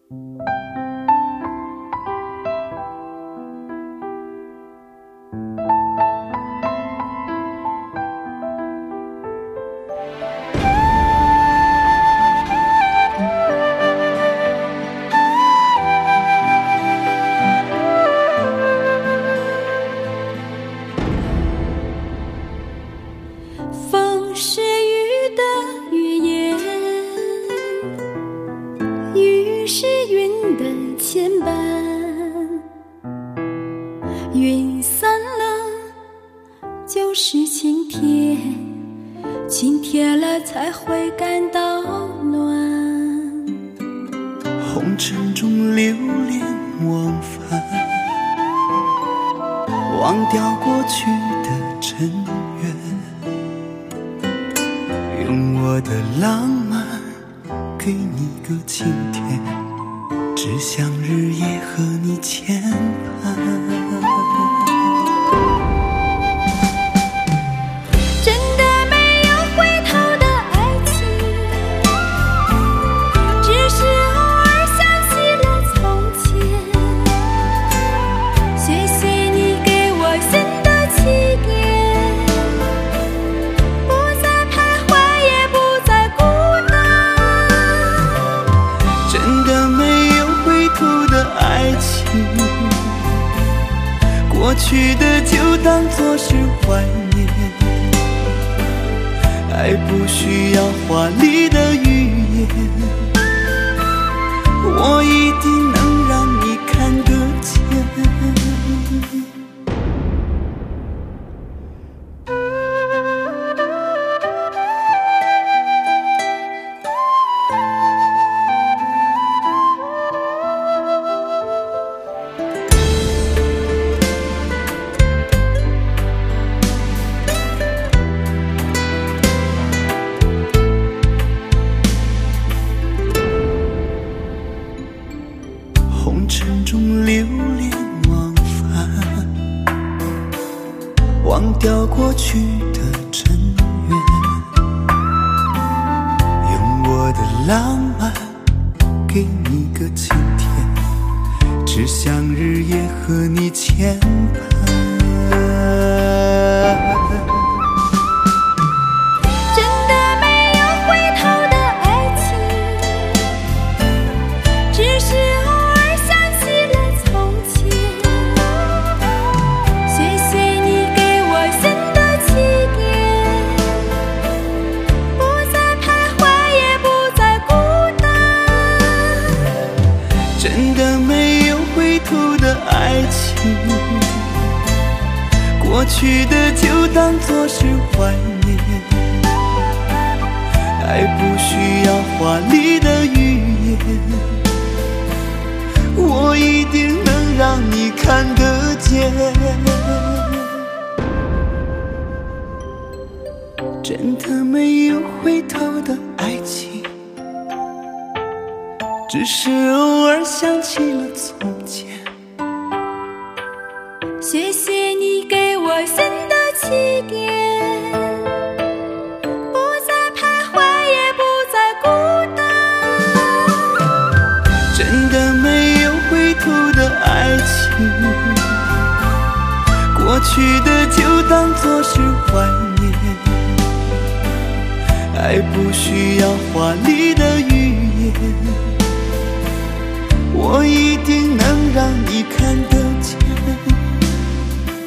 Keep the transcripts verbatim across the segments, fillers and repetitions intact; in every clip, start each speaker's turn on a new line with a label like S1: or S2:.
S1: 风是雨的语言，雨是云的牵绊，云散了就是晴天，晴天了才会感到暖。
S2: 红尘中流连忘返，忘掉过去的尘缘，用我的浪漫给你个晴天，只想日夜和你牵绊。
S1: 真的没有回头的爱情，只是偶尔想起了从前。谢谢你给我新的起点，不再徘徊也不再孤单。
S2: 真的没有回头的爱情，过去的就当作是怀念，爱不需要华丽的语言，我一定能让你看得见。红尘中流连忘返，忘掉过去的尘缘，用我的浪漫给你个晴天，只想日夜和你牵绊。
S1: 真的没有回头的爱情，只是偶尔想起了从前。谢谢你给我新的起点，不再徘徊也不再孤单。
S2: 真的没有回头的爱情，过去的就当作是怀念，爱不需要华丽的语言，我一定能让你看得见。真的没有回头的爱情，只是偶尔想起了从前。
S1: 谢谢你给我新的起点，不再徘徊也不再孤单。
S2: 真的没有回头的爱情，过去的就当作是怀念，爱不需要华丽的语言，我一定能让你看得见，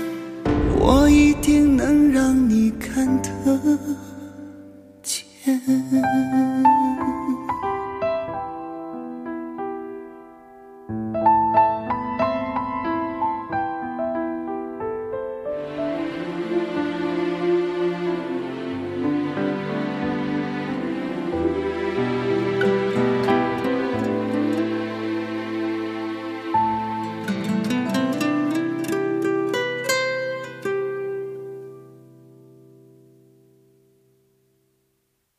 S2: 我一定能让你看得见。